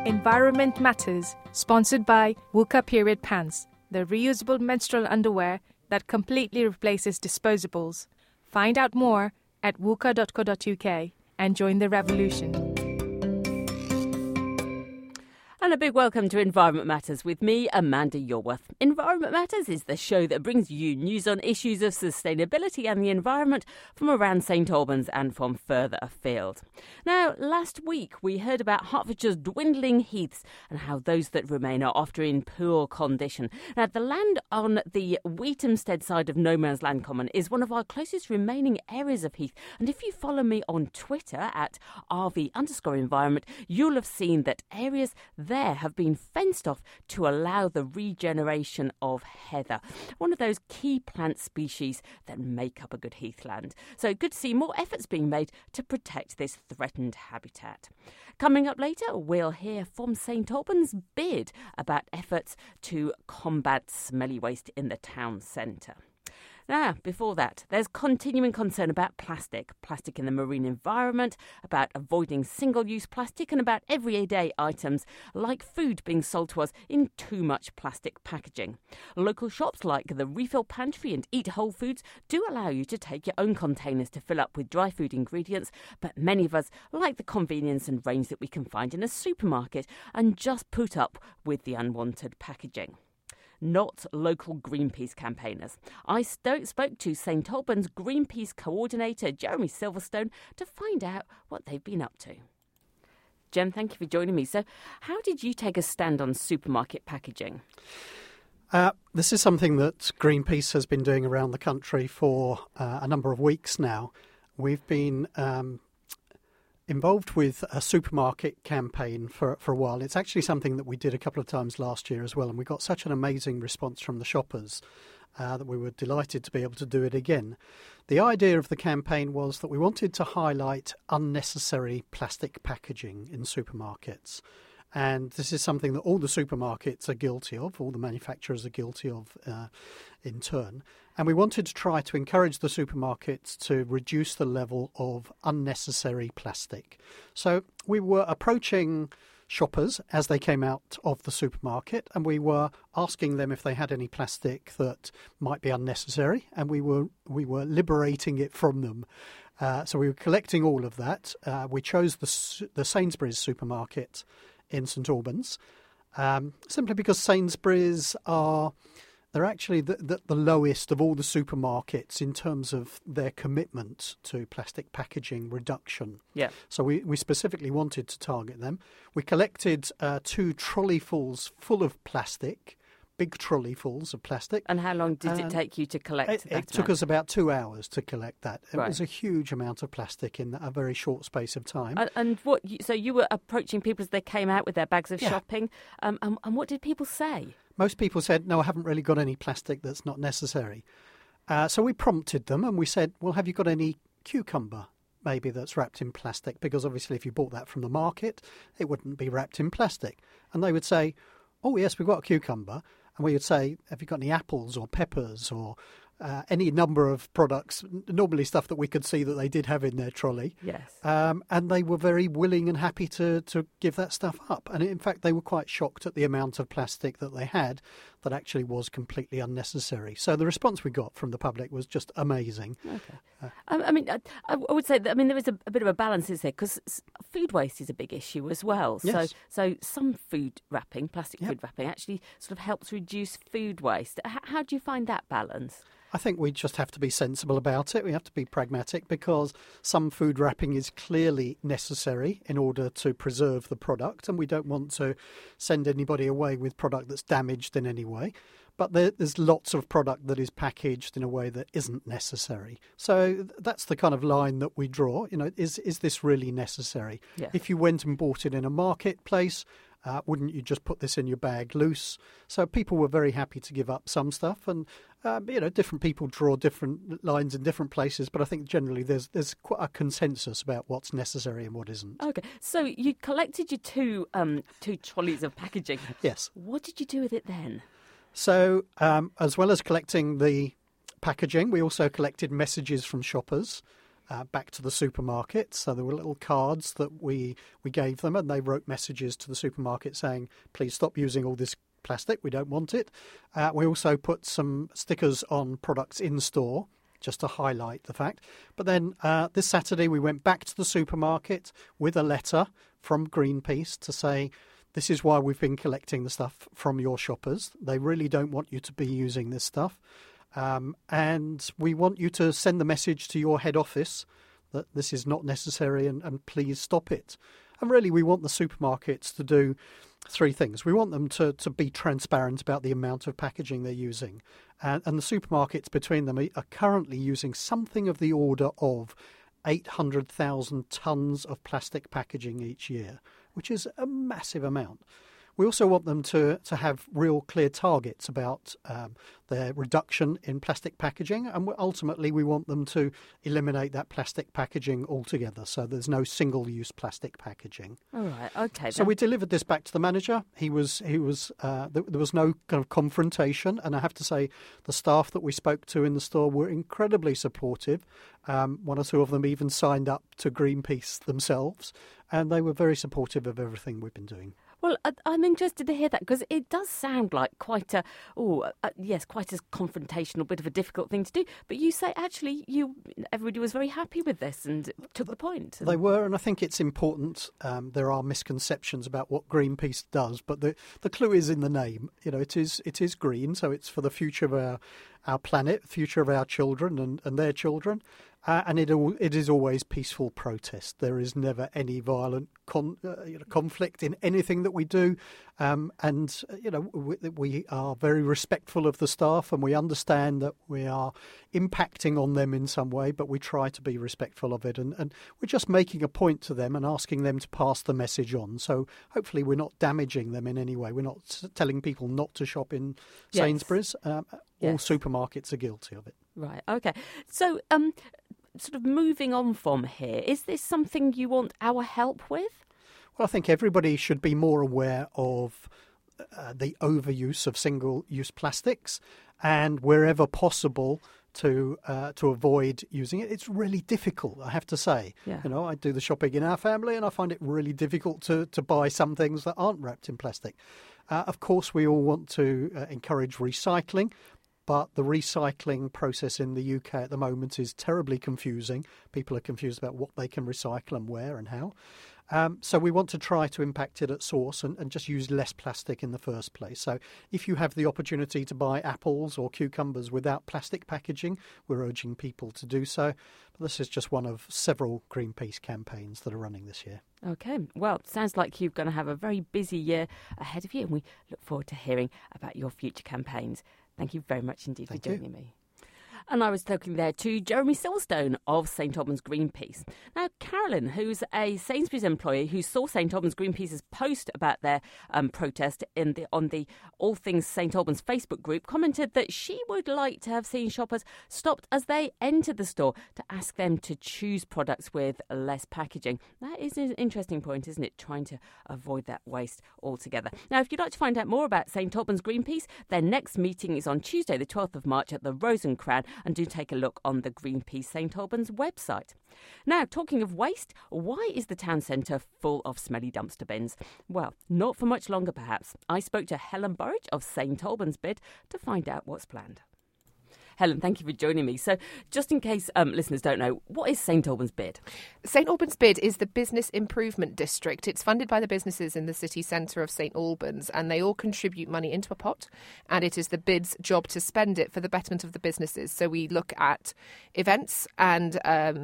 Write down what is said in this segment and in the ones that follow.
Environment Matters, sponsored by Wuka Period Pants, the reusable menstrual underwear that completely replaces disposables. Find out more at wuka.co.uk and join the revolution. And a big welcome to Environment Matters with me, Amanda Yorworth. Environment Matters is the show that brings you news on issues of sustainability and the environment from around St Albans and from further afield. Now, last week we heard about Hertfordshire's dwindling heaths and how those that remain are often in poor condition. Now, the land on the Wheatamstead side of No Man's Land Common is one of our closest remaining areas of heath. And if you follow me on Twitter at RV_environment, you'll have seen that areas there have been fenced off to allow the regeneration of heather, one of those key plant species that make up a good heathland. So good to see more efforts being made to protect this threatened habitat. Coming up later, we'll hear from St Albans Bid about efforts to combat smelly waste in the town centre. Now, before that, there's continuing concern about plastic in the marine environment, about avoiding single-use plastic and about everyday items like food being sold to us in too much plastic packaging. Local shops like the Refill Pantry and Eat Whole Foods do allow you to take your own containers to fill up with dry food ingredients, but many of us like the convenience and range that we can find in a supermarket and just put up with the unwanted packaging. Not local Greenpeace campaigners. I spoke to St Albans Greenpeace coordinator Jeremy Silverstone to find out what they've been up to. Jem, thank you for joining me. So how did you take a stand on supermarket packaging? This is something that Greenpeace has been doing around the country for a number of weeks now. We've been involved with a supermarket campaign for a while. It's actually something that we did a couple of times last year as well, and we got such an amazing response from the shoppers that we were delighted to be able to do it again. The idea of the campaign was that we wanted to highlight unnecessary plastic packaging in supermarkets. And this is something that all the supermarkets are guilty of, all the manufacturers are guilty of in turn. And we wanted to try to encourage the supermarkets to reduce the level of unnecessary plastic. So we were approaching shoppers as they came out of the supermarket, and we were asking them if they had any plastic that might be unnecessary, and we were liberating it from them. So we were collecting all of that. We chose the Sainsbury's supermarket in St Albans, simply because Sainsbury's they're actually the lowest of all the supermarkets in terms of their commitment to plastic packaging reduction. Yeah. So we specifically wanted to target them. We collected 2 trolleyfuls full of plastic, big trolleyfuls of plastic. And how long did it take you to collect that? It took us about 2 hours to collect that. It Right. was a huge amount of plastic in a very short space of time. And so you were approaching people as they came out with their bags of shopping. And what did people say? Most people said, no, I haven't really got any plastic that's not necessary. So we prompted them and we said, well, have you got any cucumber maybe that's wrapped in plastic? Because obviously if you bought that from the market, it wouldn't be wrapped in plastic. And they would say, oh, yes, we've got a cucumber. And we would say, have you got any apples or peppers or any number of products, normally stuff that we could see that they did have in their trolley. Yes. And they were very willing and happy to give that stuff up. And in fact, they were quite shocked at the amount of plastic that they had that actually was completely unnecessary. So the response we got from the public was just amazing. Okay. I would say that, there is a bit of a balance, is there? Because food waste is a big issue as well. Yes. So some food wrapping, plastic food wrapping, actually sort of helps reduce food waste. How do you find that balance? I think we just have to be sensible about it. We have to be pragmatic because some food wrapping is clearly necessary in order to preserve the product, and we don't want to send anybody away with product that's damaged in any way. But there's lots of product that is packaged in a way that isn't necessary. So that's the kind of line that we draw. Is this really necessary? Yeah. If you went and bought it in a marketplace, wouldn't you just put this in your bag loose? So people were very happy to give up some stuff, and different people draw different lines in different places. But I think generally there's quite a consensus about what's necessary and what isn't. Okay, so you collected your two trolleys of packaging. Yes. What did you do with it then? So as well as collecting the packaging, we also collected messages from shoppers. back to the supermarket. So there were little cards that we gave them, and they wrote messages to the supermarket saying, please stop using all this plastic, we don't want it. We also put some stickers on products in store just to highlight the fact. But then this Saturday we went back to the supermarket with a letter from Greenpeace to say, this is why we've been collecting the stuff from your shoppers. They really don't want you to be using this stuff. And we want you to send the message to your head office that this is not necessary and please stop it. And really we want the supermarkets to do three things. We want them to be transparent about the amount of packaging they're using. And the supermarkets between them are currently using something of the order of 800,000 tonnes of plastic packaging each year, which is a massive amount. We also want them to have real clear targets about their reduction in plastic packaging, and ultimately we want them to eliminate that plastic packaging altogether, so there's no single-use plastic packaging. All right, okay. So we delivered this back to the manager. There was no kind of confrontation, and I have to say the staff that we spoke to in the store were incredibly supportive. One or two of them even signed up to Greenpeace themselves, and they were very supportive of everything we've been doing. Well, I'm interested to hear that because it does sound like quite a confrontational, bit of a difficult thing to do. But you say actually, everybody was very happy with this and took the point. They were, and I think it's important. There are misconceptions about what Greenpeace does, but the clue is in the name. You know, it is green, so it's for the future of our planet, the future of our children and their children. And it is always peaceful protest. There is never any violent conflict in anything that we do. And we are very respectful of the staff, and we understand that we are impacting on them in some way, but we try to be respectful of it. And we're just making a point to them and asking them to pass the message on. So hopefully we're not damaging them in any way. We're not telling people not to shop in Sainsbury's. All supermarkets are guilty of it. Right, OK. So sort of moving on from here, is this something you want our help with? Well, I think everybody should be more aware of the overuse of single-use plastics, and wherever possible to avoid using it. It's really difficult, I have to say. Yeah. You know, I do the shopping in our family, and I find it really difficult to buy some things that aren't wrapped in plastic. Of course, we all want to encourage recycling, but the recycling process in the UK at the moment is terribly confusing. People are confused about what they can recycle and where and how. So we want to try to impact it at source and just use less plastic in the first place. So if you have the opportunity to buy apples or cucumbers without plastic packaging, we're urging people to do so. But this is just one of several Greenpeace campaigns that are running this year. OK, well, sounds like you're going to have a very busy year ahead of you, and we look forward to hearing about your future campaigns. Thank you very much indeed for joining me. And I was talking there to Jeremy Silverstone of St Albans Greenpeace. Now, Carolyn, who's a Sainsbury's employee who saw St Albans Greenpeace's post about their protest on the All Things St Albans Facebook group, commented that she would like to have seen shoppers stopped as they entered the store to ask them to choose products with less packaging. That is an interesting point, isn't it? Trying to avoid that waste altogether. Now, if you'd like to find out more about St Albans Greenpeace, their next meeting is on Tuesday, the 12th of March at the Rose and Crown. And do take a look on the Greenpeace St Albans website. Now, talking of waste, why is the town centre full of smelly dumpster bins? Well, not for much longer perhaps. I spoke to Helen Burridge of St Albans Bid to find out what's planned. Helen, thank you for joining me. So just in case listeners don't know, what is St Albans Bid? St Albans Bid is the Business Improvement District. It's funded by the businesses in the city centre of St Albans, and they all contribute money into a pot, and it is the Bid's job to spend it for the betterment of the businesses. So we look at events and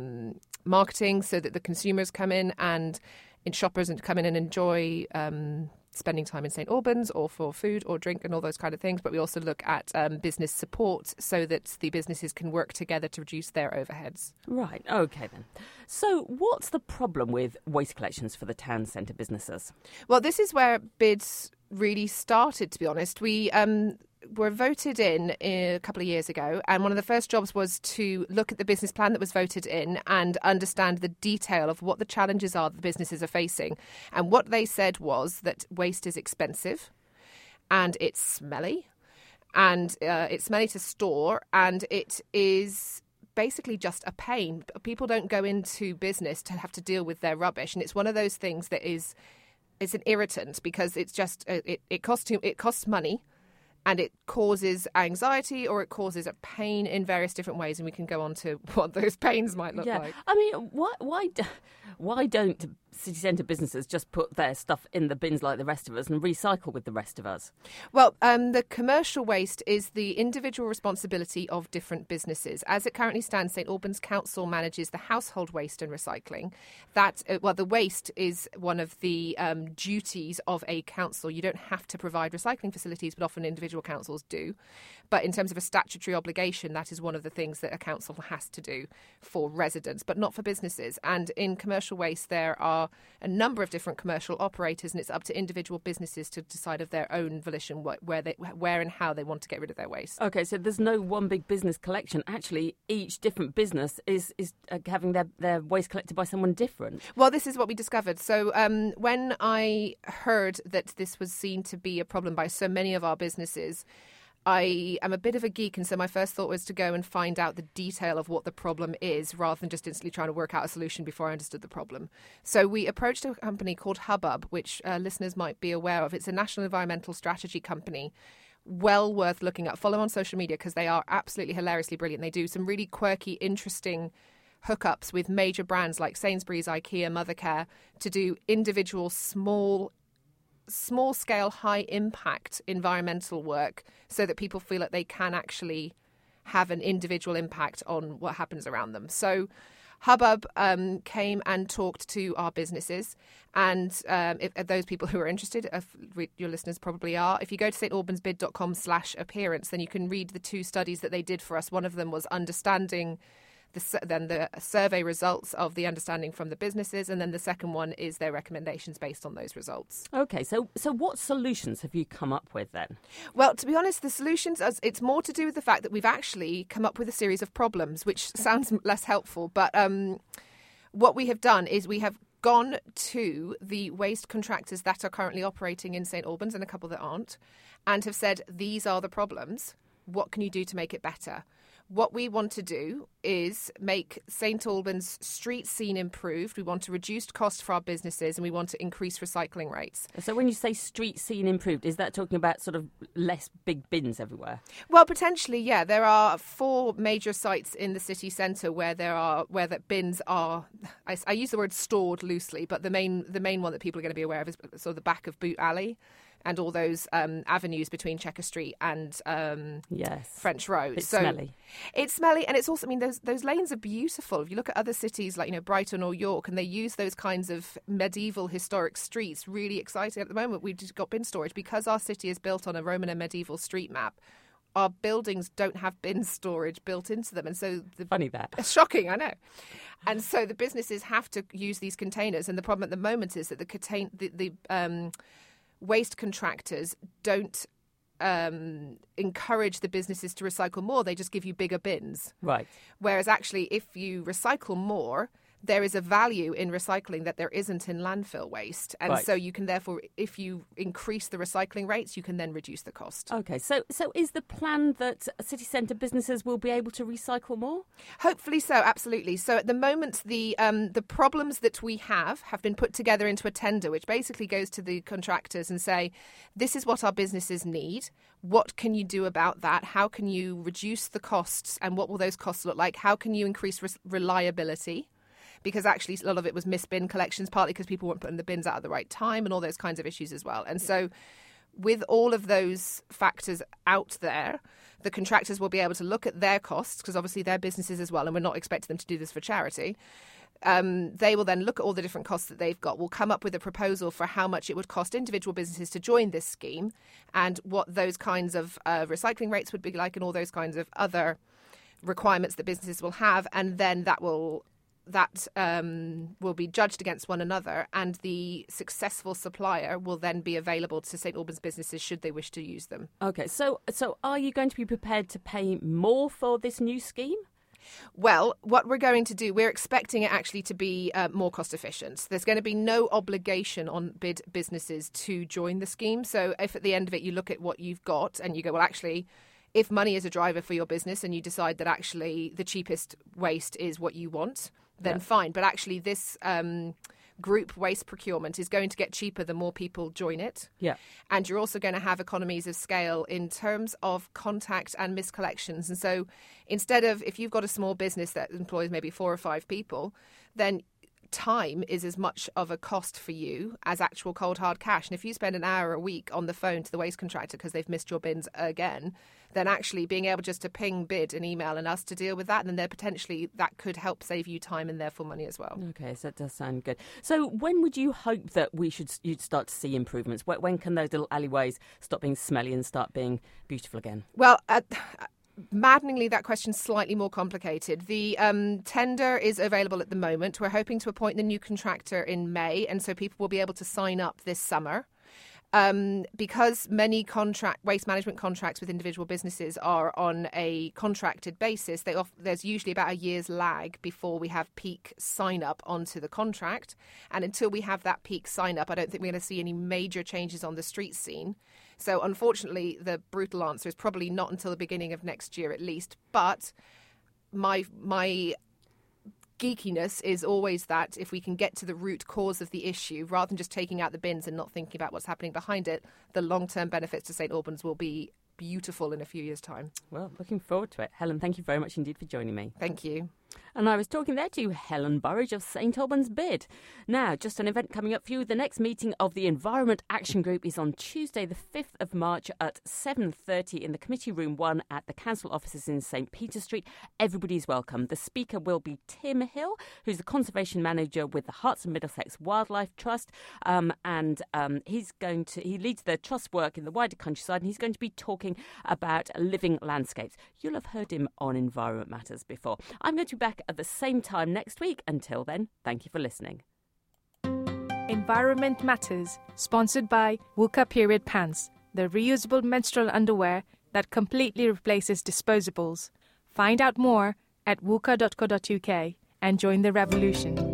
marketing so that the consumers come in and shoppers and come in and enjoy spending time in St Albans, or for food or drink and all those kind of things. But we also look at business support so that the businesses can work together to reduce their overheads. Right, OK then. So what's the problem with waste collections for the town centre businesses? Well, this is where bids really started, to be honest. We were voted in a couple of years ago, and one of the first jobs was to look at the business plan that was voted in and understand the detail of what the challenges are that the businesses are facing. And what they said was that waste is expensive and it's smelly to store, and it is basically just a pain. People don't go into business to have to deal with their rubbish, and it's one of those things that it's an irritant because it's just it costs money. And it causes anxiety or it causes a pain in various different ways. And we can go on to what those pains might look like. I mean, why don't city centre businesses just put their stuff in the bins like the rest of us and recycle with the rest of us? Well, the commercial waste is the individual responsibility of different businesses. As it currently stands, St Albans Council manages the household waste and recycling. The waste is one of the duties of a council. You don't have to provide recycling facilities, but often individual councils do. But in terms of a statutory obligation, that is one of the things that a council has to do for residents, but not for businesses. And in commercial waste, there are a number of different commercial operators, and it's up to individual businesses to decide of their own volition where and how they want to get rid of their waste. OK, so there's no one big business collection. Actually, each different business is having their waste collected by someone different. Well, this is what we discovered. So when I heard that this was seen to be a problem by so many of our businesses, I am a bit of a geek, and so my first thought was to go and find out the detail of what the problem is rather than just instantly trying to work out a solution before I understood the problem. So we approached a company called Hubbub, which listeners might be aware of. It's a national environmental strategy company. Well worth looking at. Follow on social media because they are absolutely hilariously brilliant. They do some really quirky, interesting hookups with major brands like Sainsbury's, IKEA, Mothercare to do individual small-scale, high-impact environmental work so that people feel that they can actually have an individual impact on what happens around them. So Hubbub came and talked to our businesses, and if those people who are interested, your listeners probably are, if you go to stalbansbid.com/appearance, then you can read the 2 studies that they did for us. One of them was understanding the survey results of the understanding from the businesses, and then the second one is their recommendations based on those results. OK, so what solutions have you come up with then? Well, to be honest, the solutions, it's more to do with the fact that we've actually come up with a series of problems, which sounds less helpful. But what we have done is we have gone to the waste contractors that are currently operating in St Albans and a couple that aren't, and have said, these are the problems. What can you do to make it better? What we want to do is make St Albans street scene improved. We want to reduce costs for our businesses, and we want to increase recycling rates. So when you say street scene improved, is that talking about sort of less big bins everywhere? Well, potentially, yeah. There are 4 major sites in the city centre where the bins are. I use the word stored loosely, but the main one that people are going to be aware of is sort of the back of Boot Alley. And all those avenues between Checker Street and French Road. It's smelly. It's smelly, and it's also, I mean, those lanes are beautiful. If you look at other cities like, Brighton or York, and they use those kinds of medieval historic streets, really exciting. At the moment, we've just got bin storage. Because our city is built on a Roman and medieval street map, our buildings don't have bin storage built into them. And so funny that. It's shocking, I know. And so the businesses have to use these containers. And the problem at the moment is that the waste contractors don't encourage the businesses to recycle more. They just give you bigger bins. Right. Whereas actually, if you recycle more, there is a value in recycling that there isn't in landfill waste. And so you can therefore, if you increase the recycling rates, you can then reduce the cost. OK, so is the plan that city centre businesses will be able to recycle more? Hopefully so, absolutely. So at the moment, the problems that we have been put together into a tender, which basically goes to the contractors and say, this is what our businesses need. What can you do about that? How can you reduce the costs? And what will those costs look like? How can you increase reliability? Because actually a lot of it was missed bin collections, partly because people weren't putting the bins out at the right time and all those kinds of issues as well. And so with all of those factors out there, the contractors will be able to look at their costs, because obviously they're businesses as well, and we're not expecting them to do this for charity. They will then look at all the different costs that they've got. We'll come up with a proposal for how much it would cost individual businesses to join this scheme and what those kinds of recycling rates would be like and all those kinds of other requirements that businesses will have. And then that will be judged against one another, and the successful supplier will then be available to St Albans businesses should they wish to use them. OK, so are you going to be prepared to pay more for this new scheme? Well, what we're going to do, we're expecting it actually to be more cost efficient. There's going to be no obligation on bid businesses to join the scheme. So if at the end of it you look at what you've got and you go, well, actually, if money is a driver for your business and you decide that actually the cheapest waste is what you want, then fine. But actually this group waste procurement is going to get cheaper the more people join it. Yeah. And you're also going to have economies of scale in terms of contact and miscollections. And so instead of, if you've got a small business that employs maybe 4 or 5 people, then time is as much of a cost for you as actual cold hard cash. And if you spend an hour a week on the phone to the waste contractor because they've missed your bins again, then actually being able just to ping bid an email and us to deal with that, then there potentially that could help save you time and therefore money as well. Okay, so that does sound good. So when would you hope that you'd start to see improvements? When can those little alleyways stop being smelly and start being beautiful again? Well, maddeningly, that question's slightly more complicated. The tender is available at the moment. We're hoping to appoint the new contractor in May, and so people will be able to sign up this summer. Because many waste management contracts with individual businesses are on a contracted basis, there's usually about a year's lag before we have peak sign-up onto the contract. And until we have that peak sign-up, I don't think we're going to see any major changes on the street scene. So unfortunately, the brutal answer is probably not until the beginning of next year at least. But my geekiness is always that if we can get to the root cause of the issue, rather than just taking out the bins and not thinking about what's happening behind it, the long-term benefits to St Albans will be beautiful in a few years' time. Well, looking forward to it. Helen, thank you very much indeed for joining me. Thank you. And I was talking there to Helen Burridge of St Albans Bid. Now, just an event coming up for you. The next meeting of the Environment Action Group is on Tuesday, the 5th of March at 7:30 in the Committee Room 1 at the Council offices in St Peter Street. Everybody's welcome. The speaker will be Tim Hill, who's the Conservation Manager with the Herts and Middlesex Wildlife Trust. He leads the trust work in the wider countryside, and he's going to be talking about living landscapes. You'll have heard him on Environment Matters before. I'm going to be back at the same time next week. Until then, thank you for listening. Environment Matters, sponsored by Wuka Period Pants, the reusable menstrual underwear that completely replaces disposables. Find out more at wuka.co.uk and join the revolution.